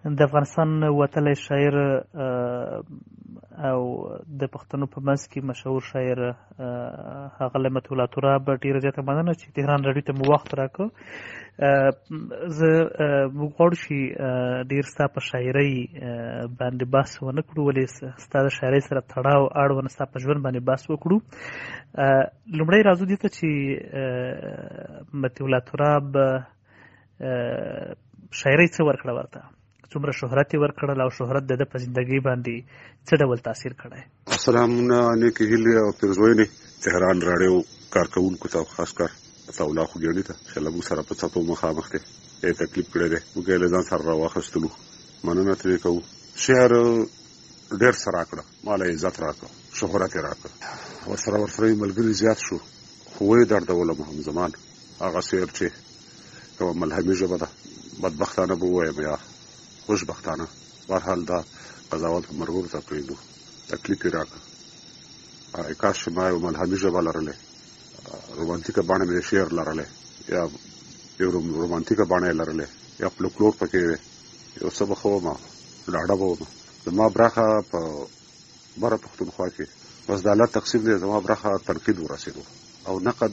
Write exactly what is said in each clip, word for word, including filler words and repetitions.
د افغانستان وتلی شاعر او د پښتنو په منځ کې مشهور شاعر ښاغلی مطیع الله تراب، ډېره زیاته مننه چې تهران راډیو ته مو وخت راکړ. زه موږ غواړو چې ډېر ستا په شاعرۍ باندې بحث ونه کړو، ولې ستا د شاعرۍ سره تړاو اړوند ستا په ژوند باندې بحث وکړو. لومړی راځو دې ته چې مطیع الله تراب شاعرۍ څه ورکړه ورته، څومره شهرت یې ورکړل او شهرت د ده په زندګۍ باندې څه ډول تاثیر کړی؟ سلامونه، نیکې هیلې او پیرزوینې تهران راډیو کارکوونکو ته، خاص کار عطاالله خوږیاڼي ته چې له موږ سره په څپو مخامخ دی، یې تکلیف کړی دی، موږ یې له ځان سره راواخیستلو، مننه ترې کوو. شعر ډېر څه راکړه، ما له عزت راکړه، شهرت یې راکړه، ورسره ورسره یې ملګري زیات شو، خو ویې دردولم همزمان. هغه شعر چې یوه ملهمي ژبه ده، بدبختانه به ووایم یا خوشبختانه، بهرحال دا قضاوت مرغور ته پرېږدو، تکلیف یې راکړه. کاش چې ما یو ملهمي ژبه لرلی، رومانتیکه بڼه مې د شعر لرلی، یا یو رومانتیکه بڼه یې لرلی، یا فلکلور پکې وی، یو څه به ښه ومه، ډاډه به ومه. زما برخه په بره پښتونخوا کې بس د الله تقسیم دی، زما برخه تنقید ورسېدو او نقد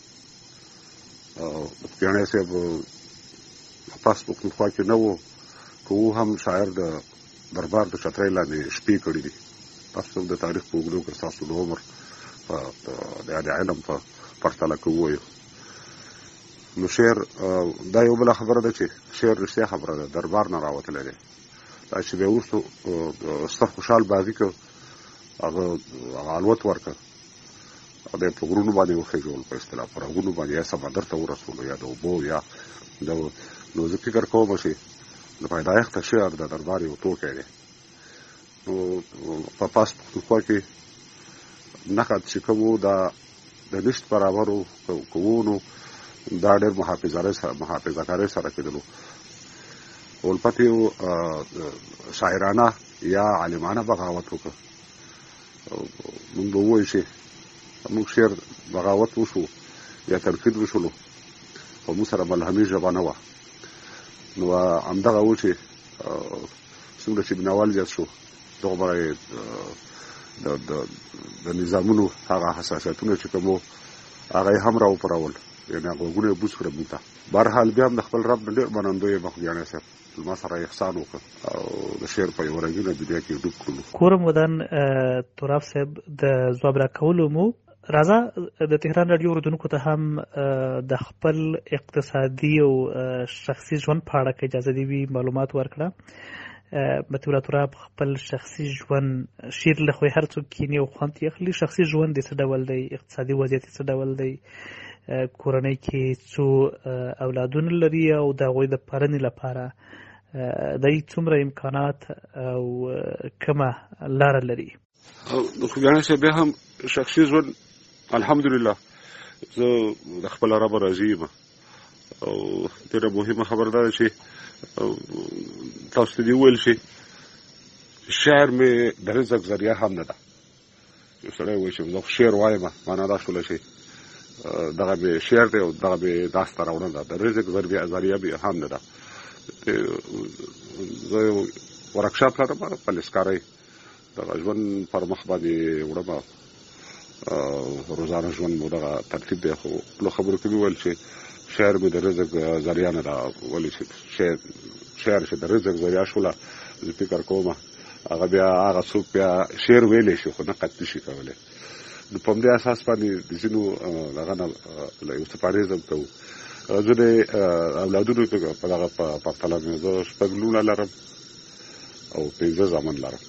خوږیاڼی صاحب پاس پښتونخوا کې نه و، که و هم شاعر د دربار د چترۍ لاندې شپې کړي دي. تاسو د تاریخ په اوږدو کې ستاسو د عمر د علم په پرتله که ووایو نو شعر دا یو بله خبره ده چې شعر رښتیا خبره ده، دربار نه راوتلی دی. دا چې بیا وروستو ستر خوشحال بازي که هغه الوت ورکړه، د په غرونو باندې وخېژول، په اصطلاح په رغونو باندې، یا سمندر ته ورسولو، یا د اوبو یا د نو زه فکر کوم چې د پیدایښته شعر د دربار یو توکی دی. نو په پاس پښتونخوا کې نقد چې کوم و دا د نشت برابر و، که و نو دا ډېر محافظه کارۍ سره کېدلو. البته یو شاعرانه یا عالمانه بغاوت وکړه. موږ به ووایو چې موږ شعر بغاوت وشو یا تنقید وشولو، خو موږ سره ملهمي ژبه نه وه. نو همدغه و چې څومره چې بینوال زیات شو، دغومره یې د نظامونو هغه حساسیتونه چې کوم و هغه یې هم راوپرول، یعنې غوږونه یې بوس کړه موږ ته. بهرحال بیا هم د خپل رب نه ډېر منندوی یم خوږیاڼی صاحب، ما سره احسان وکړ او د شعر په یوه رنګینه دنیا کې ډوب کړلو. کورم ودان تراب صاحب، د ځواب راکولو مو راځه د تهران راډیو اورېدونکو ته هم د خپل اقتصادي او شخصي ژوند په اړه که اجازه دې وي معلومات ورکړه. مطیع الله تراب خپل شخصي ژوند، شعر له خو هر څوک کیني او خوند یې اخلي، شخصي ژوند یې څه ډول دی، اقتصادي وضعیت یې څه ډول دی، کورنۍ کې څو اولادونه لري او د هغوی د پالنې لپاره دی څومره امکانات او کومه لاره لري؟ خوږیاڼی صاحب بیا هم شخصي ژوند الحمدلله زه د خپله ربه راضي یم او ډېره مهمه خبره دا ده چې تاسو ته دې وویل شي شعر مې د رزق ذریعه هم نه ده. یو سړی وایي چې زه شعر وایم، معنا دا شوله چې دغه مې شعر دی او دغه مې لاسته راوړنه ده، د رزق ذریعه مې هم نه ده. زه یو ورکشاپ لرم پولیسکارۍ، دغه ژوند پر مخ باندې وړم، روزانه ژوند مو دغه ترتیب دی. خو خپلو خبرو کې مې ویل چې شعر مې د رزق ذریعه نه ده، ولې چې شعر چې د رزق ذریعه شوله زه فکر کوم هغه بیا هغه څوک بیا شعر ویلی شي خو نقد نه شي کولی. نو په همدې اساس باندې د ځینو دغه نه یو څه پرهیز کوو. زه د اولادونو په دغه په پرتله مې زه شپږ لوڼه لرم او پنځه زامن لرم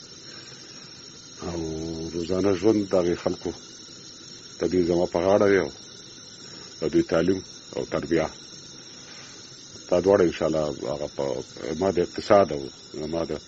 او روزانه ژوند د هغې خلکو د دوی زما په غاړه دی او د دوی تعلیم او تربیه دا دواړه انشاءالله هغه په ما د اقتصاد او ما د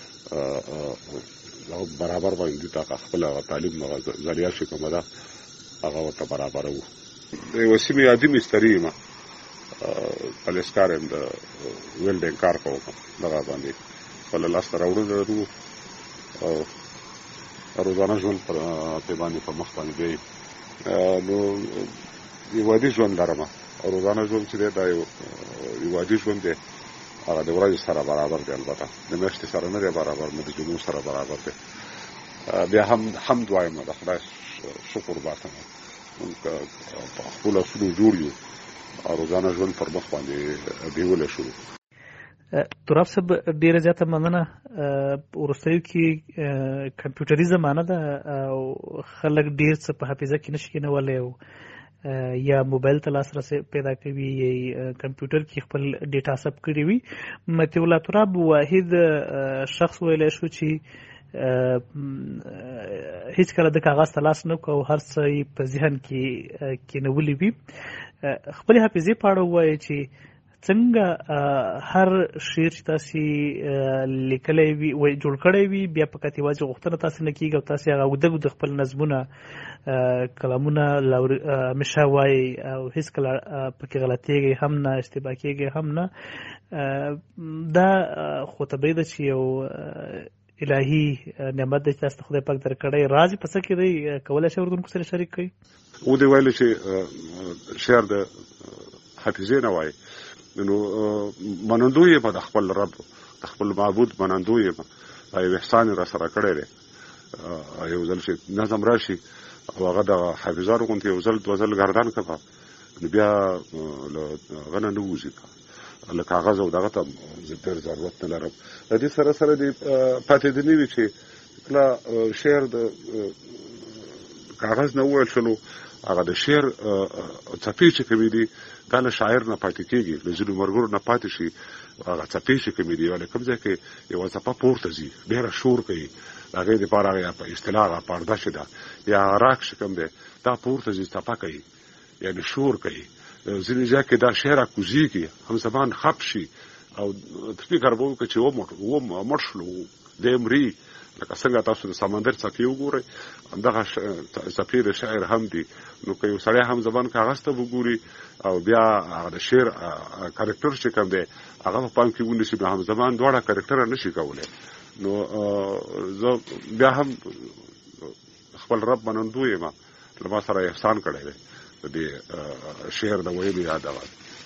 برابر باندې دوی ته خپل تعلیم ذریعه چې کومه ده هغه ورته برابره وو. د یوه سیمې عادي مستري یم، پولیسکار یم، د ویلډینګ کار کوم، دغه باندې خپله لاسته راوړنه لرو او روزانه ژوند پرې باندې په مخ باندې بیایي. نو یو عادي ژوند لرم او روزانه ژوند چې دی دا یو عادي ژوند دی هغه د ورځې سره برابر دی، البته د میاشتې سره نه دی برابر، نو د جنو سره برابر دی. بیا هم حمد وایم د خدای شکر باسم موږ په خپلو اصولو جوړ یو او روزانه ژوند پر مخ باندې بیولی شو. تراب صاحب ډېره زیاته مننه. وروستیو کې کمپیوټري زمانه ده او خلک ډېر څه په حافظه کې نشي کینولی او یا موبایل ته لاسرسی پیدا کوي یا کمپیوټر کې خپل ډیټا ثبت کړي وي. مطیع الله تراب واحد شخص ویلی شو چې هیڅ کله د کاغذ ته لاس نه کوو، هر څه یې په ذهن کې کینولي وي. خپلې حافظې په اړه ووایئ چې څنګه هر شعر چې تاسې لیکلی وي جوړ کړی وي بیا په کتې واجب غوښتنه تاسې نه کېږي او تاسې هغه اوږده اوږده خپل نظمونه کلامونه همیشه وایي او هېڅکله پکې غلطېږئ هم نه، اشتباه کېږئ هم نه. دا خو طبیعي ده چې یو الهي نعمت دی چې تاسو ته خدای پاک درکړی. راز یې په څه کې دی؟ کولی شئ اردوونکو سره شریک کړئ؟ ودې ویلې چې شعر د حافظې نه وایي، نو منندو یې به د خپل رب د خپل معبود منندو یې به یو احسان یې را سره کړی دی. یو ځل چې نظم راشي او هغه د حافظانو غوندې یو ځل دوه ځل ګردان کړه نو بیا له هغه نه نه وځي، له کاغذ او دغه ته زه ډېر ضرورت نه لرم. د دې سره سره دې پاتېدنې وي چې کله شعر د کاغذ نه وویل شلو هغه د شعر څپې چې کومې دي دا له شاعر نه پاتې کېږي، له ځینو ملګرو نه پاتې شي. هغه څپې چې کومې دي له کوم ځای کې یوه څپه پورته ځي ډېره شور کوي، د هغې دپاره هغه په اصطلاح هغه پرده چې ده یا راک چې کوم دی دا پورته ځي څپه کوي یعنې شور کوي. ځینې ځای کې دا شعر کوزېږي همزمان خپ شي او فکر به وکړي چې ومړ شلو دی مري، لکه څنګه تاسو د سمندر څپې وګورئ همدغه څپې د شاعر هم دي. نو که یو سړی هم زبان کاغذ ته وګوري او بیا هغه د شعر کرکټر چې کوم دی هغه په پام کې ونیسي نو هم زبان دواړه کرکټره نشي کولی. نو زه بیا هم خپل رب منندو یم له ما سره احسان کړی دی د دې شعر د ویلو یا دغه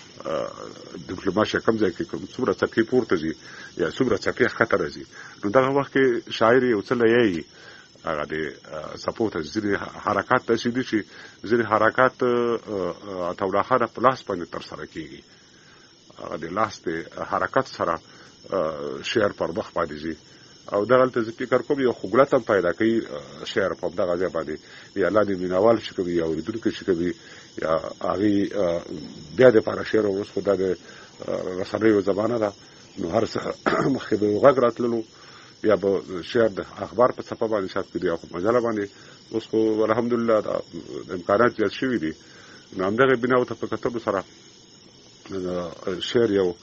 ډیپلوما چې کوم ځای کې څومره څپې پورته ځي یا څومره څپې ښکته راځي نو دغه وخت کې شاعر یو څه لیایي هغه د څپو ته ځینې حرکات داسې دي چې ځینې حرکات عطاالله په لاس باندې ترسره کېږي، هغه د لاس د حرکت سره شعر پر مخ باندې ځي او دغلته زه فکر کوم یو خوږلت هم پیدا کوي شعر په همدغه ځای باندې یا لاندې مینوال چې کوي یا اورېدونکی چې کوي یا هغې بیا دپاره شعر اوس خو دا د رسنیو زمانه ده نو هر څه مخکې به یو غږ راتللو یا به شعر د اخبار په څپه باندې چاپ کړي او په مجله باندې. اوس خو الحمدلله د امکانات زیات شوي دي نو همدغې بناو ته په کتلو سره شعر یو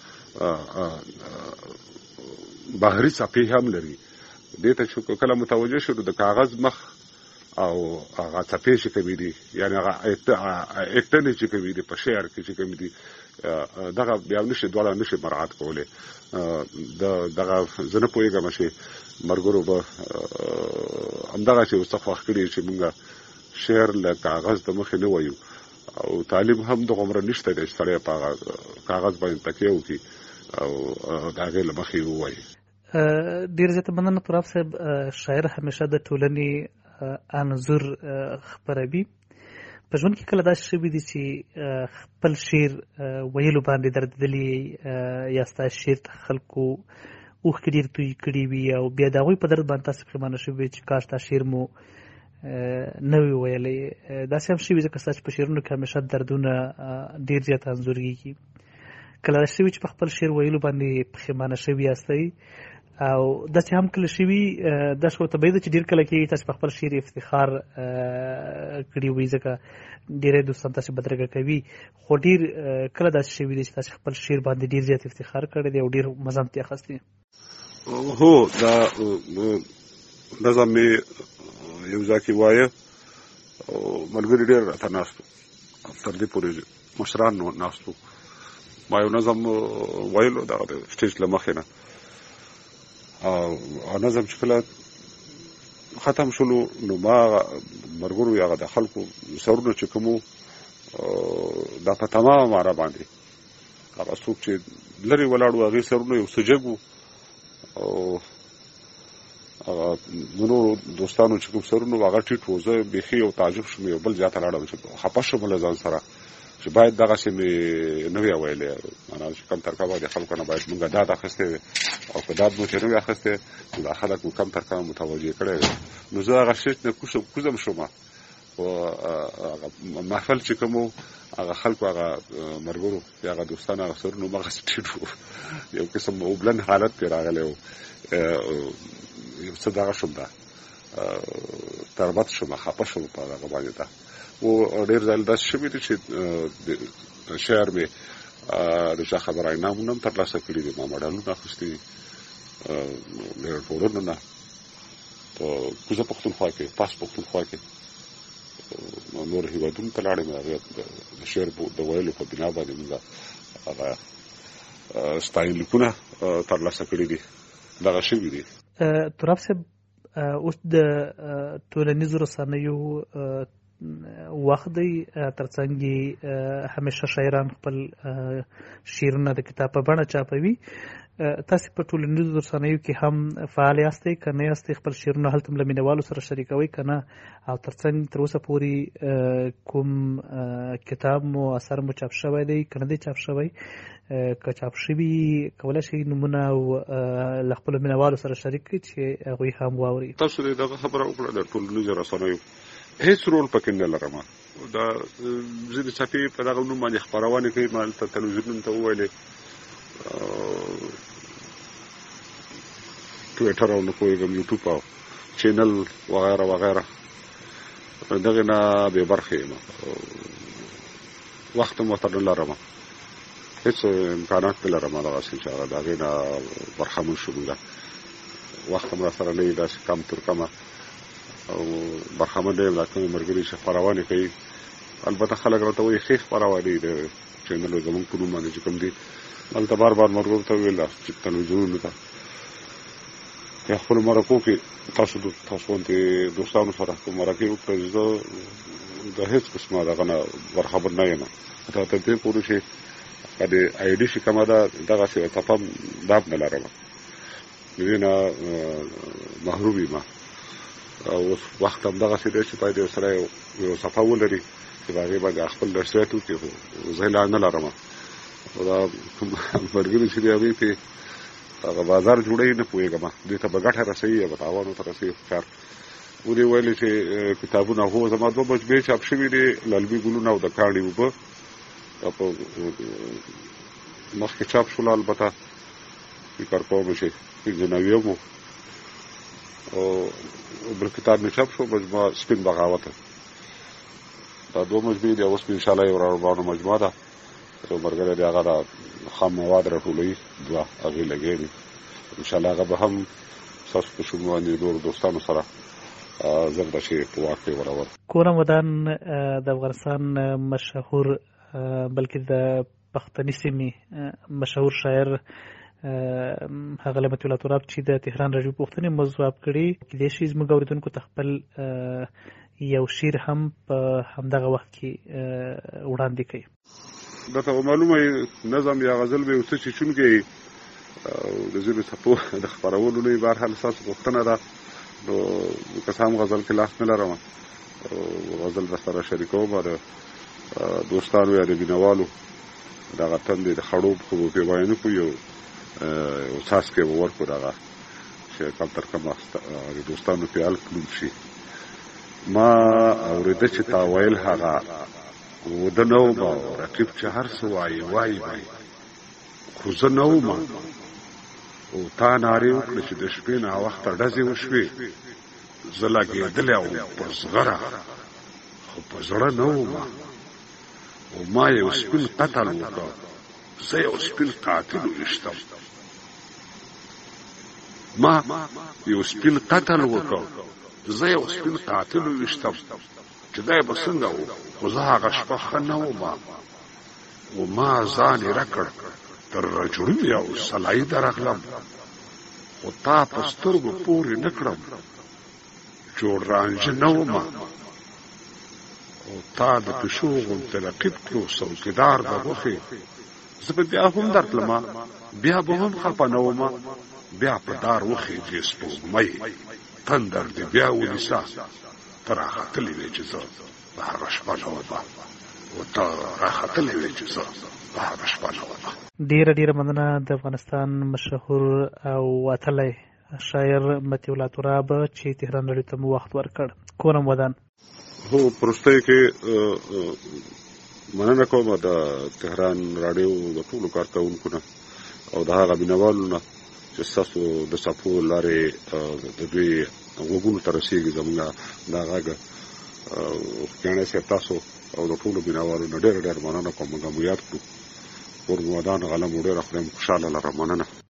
بهري څپې هم لري. دې ته چې کله متوجه شو د کاغذ مخ او هغه څپې چې کومې دي یعنې هغه اکټنې چې کومې دي په شعر کې چې کومې دي دغه بیا نشي دواړه نشي مراعات کولی. دغه زه نه پوهېږم چې ملګرو به همدغه چې اوس څه خوښ کړي چې مونږ شعر له کاغذ د مخې نه وایو او تعلیم هم دغومره نشته دی چې سړی په هغه کاغذ باندې تکیه وکړي او د هغې له مخې ووایي. ډېر زیاته مننه تراب صاحب. شاعر همیشه د ټولنې انځور خپروي. په ژوند کې کله داسې شوي دي چې خپل شعر ویلو باندې دردېدلي یا ستاسو شعر ته خلکو اوښکې ډېر توی کړي وي او بیا د هغوی په درد باندې تاسو پښېمانه شوي چې کاش دا شعر مو نه وي ویلی؟ داسې هم شوي ځکه ستاسو په شعرونو کې همیشه دردونه ډېر زیات انځورېږي. کله داسې شوي چې په خپل شعر ویلو باندې پښېمانه شوي یاستئ او داسې هم کله شوي دا خو طبیعي ده چې ډېر کله کېږي تاسو په خپل شعر افتخار کړي وي ځکه ډېری دوستان تاسې بدرګه کوي خو ډېر کله داسې شوي دي چې تاسې خپل شعر باندې ډېر زیات افتخار کړی دی او ډېر مزه هم ترې اخیستی؟ هو دا نظم مې یو ځای کې وایه او ملګري ډېر راته ناست وو تر دې پورې مشران ناست وو ما یو نظم ویلو دغه د سټیج له مخې نه او نظم چې کله ختم شلو نو ما ملګرو هغه د خلکو سرونه چې کومو دا په تمامه معنه باندې هغه څوک چې لرې ولاړ وو هغې سرونه یو څه جګ وو او هغه د نورو دوستانو چې کوم سرونه وو هغه ټیټ وو. زه بیخي یو تعجب شوم، یو بل ځای ته لاړم چې خفه شوم له ځان سره چې باید دغسې مې نه وی ویلی، معنا چې کم ترکه د خلکو نه باید مونږ داد اخیستی وی او که داد مو چې نه وي اخیستی نو دا خلک مو کم ترکه متوجه کړی وی. نو زه هغه شیټ نه کوزم شوم خو هغه محفل چې کوم وو هغه خلکو هغه ملګرو هغه دوستان هغه سرونه هماغسې ټیټ وو، یو قسم اوبلن حالت پرې راغلی و. یو څه دغه شوم ده تربت شوم، خفه شوم په هغه باندې ده. و ډېر ځایونه داسې شوي دي چې شعر مې د چا خبره انعامونه هم ترلاسه کړي دي، ما مډالونه اخیستي دي ډېر ټولنو نه په کوزه پښتونخوا کې، پاس پښتونخوا کې نور هېوادونو ته لاړې مې هغې د شعر د ویلو په بنا باندې مونږ هغه ستاینلیکونه ترلاسه کړي دي، دغه شوي دي. تراب صاحب اوس د ټولنیزو رسنیو وخت دی، ترڅنګ همیشه شاعران خپل شعرونه د کتاب په بڼه چاپوي. تاسې په ټولنیزو رسنیو کې هم فعال یاستئ که نه یاستئ؟ خپل شعرونه هلته له مینهوالو سره شریکوئ که نه؟ او ترڅنګ تر اوسه پورې کوم کتاب مو اثر مو چاپ شوی دی که نه دی چاپ شوی؟ که چاپ شوي کولی شئ نومونه او له خپلو مینهوالو سره شریک کړئ چې هغوی هم واوري. تاسو دې دغه خبره وکړه د ټولنیزو رسنیو هیڅ رول پکې نه لرم. دا ځینې څپې په دغه نوم باندې خپرونې کوي، ما هلته تلویزیونونو ته وویلې، ټویټر او نه پوهېږم یوټیوب او چینل وغیره وغیره، دغې نه بې برخې یم، وخت هم ورته نه لرم، هېڅ امکانات نه لرم دغسې چې هغه د هغې نه برخمن شو. مونږ وخت هم را سره نه وي، داسې کم تر کمه او برخمن نه یم. دا کومې ملګري چې خپرونې کوي، البته خلک راته وایي ښې خپرونې د چینلو زمونږ په نوم باندې چې کوم دي، هلته بار بار ملګرو ته ویل چې تلویزیونونو ته یا خپلو مرکو کې تاسو تاسو غوندې دوستانو سره په مرکې وکړئ. زه د هېڅ قسمه دغه نه برخبر نه یم تر دې پورې چې د آی ډي چې کومه ده دغسې تپم دا هم نه لرم، د دې نه محروم یم. اوس وخت هم دغسې دی چې باید یو سړی یو صفحه ولري چې په هغې باندې خپل نشریات وکړي، خو زه یې لا نه لرم. دا ملګري چې دي هغوی پرې هغه بازار جوړوي نه پوهېږم، دوی ته به ګټه رسوي یا به تاوان ورته رسوي ښکار. ودې ویلې چې کتابونه هو زما دوه مجموعې چاپ شوي دي، للمي ګلونه او د کاڼي اوبه، دا په مخکې چاپ شول، البته فکر کوم چې پنځه نوېم و، او بل کتاب مې چاپ شو مجموعه سپین بغاوت. دا دوه مجموعې دي، اوس مې انشاءالله یو راروانو مجموعه ده، یو ملګری دی هغه د خام مواد راټولوي، دوه هغې لګیا دي، انشاءالله هغه به هم ستاسو په شونډو باندې نورو دوستانو سره زر ده چې په واک کې ورور. کورم ودان د افغانستان مشهور بلکې د پښتني سیمې مشهور شاعر ښاغلی مطیع الله تراب چې د تهران راډیو پوښتنې مو ځواب کړي، کیدای شي زموږ اورېدونکو ته خپل یو شعر هم په همدغه وخت کې وړاندې کړي. درته معلومه نظم یا غزل به یو څه چې چونکې د ژبې څپو د خپرولو نه وي، بهرحال ستاسو پوښتنه ده، نو که څه هم غزل کې لاس نه لرم، غزل به سره شریکوم د دوستانو یا د مینهوالو دغه تندې د خړوب خو به پرې بیان کړو، یو یو څاڅکی به ورکړو دغه چې کم تر کمه د دوستانو پرې الکلوم شي. ما اورېده چې تا ویل هغه وده نه ومه، رقیب چې هر څه وایي وایي وایي، خو زه نه ومه. او تا نارې وکړه چې د شپې ناوخته ډزې وشوې، زه لګېدلی وم په زغره، خو په زړه نه ومه. او ما یو سپین قتل وکړ، زه یو سپین قاتل وویشتم. ما یو سپین قتل وکړ، زه یو سپین قاتل وویشتم، چې دی به څنګه و، خو زه هغه شپه ښه نه ومه. و ما ځان یې رکړ تر رجړون یو سلای درغلم، خو تا په سترګو پورې نه کړم، جوړ رانجه نه ومه. او تا د پیشو غوندې رقیب کړو څوکیدار د غوښې، زه په بیا هم درتلم بیا به هم خپه نه وم بیا په دار وخېږي سپوږمۍ تندر دې بیا ونیسه ته راختلې وې چې زه په هغه شپه نه وم او ته راختلې وې چې زه په هغه شپه نه وم. ډېره ډېره مننه د افغانستان مشهور او وتلی شاعر مطیع الله تراب چې تهران راډیو ته مو وخت ورکړ. کورم ودان. هو پرستۍ کې مننه کوم د تهران راډیو د ټولو کارکوونکو نه او د هغه مینوالو نه چې ستاسو د څپو لارې د دوی غوږونو ته رسېږي زموږ دا غږ کاڼی صاحب تاسو او د ټولو مینوالو نه ډېره ډېره مننه کوم. موږ مو یاد کړو. کور مو ودان غله مو ډېره خدای مو خوشحاله لره. مننه.